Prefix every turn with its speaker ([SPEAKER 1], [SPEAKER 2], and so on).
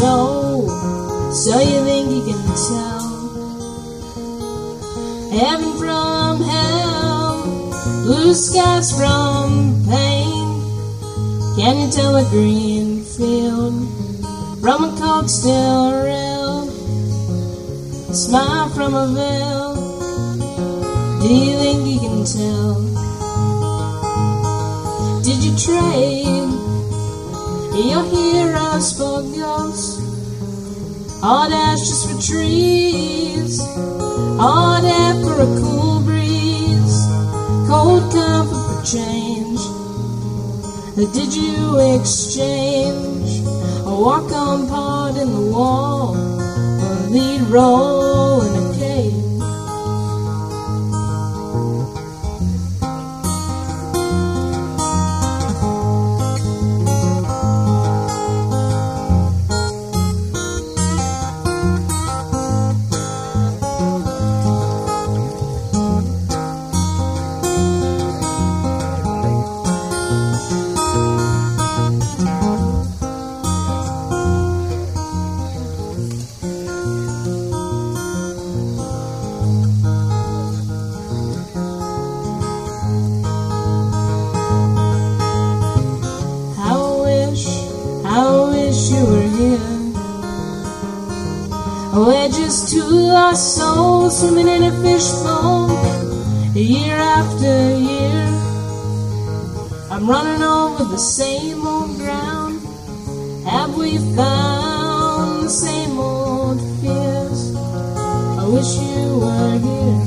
[SPEAKER 1] So you think you can tell heaven from hell, blue skies from pain? Can you tell a green field from a cold steel rail, a smile from a veil? Do you think you can tell? Did you trade your heroes for ghosts? Hard ashes for trees, hard air for a cool breeze, cold comfort for change? Or did you exchange a walk-on part in the wall, or a lead role in a cage? I wish you were here. We're just two lost souls swimming in a fishbowl, year after year. I'm running over the same old ground. Have we found the same old fears? I wish you were here.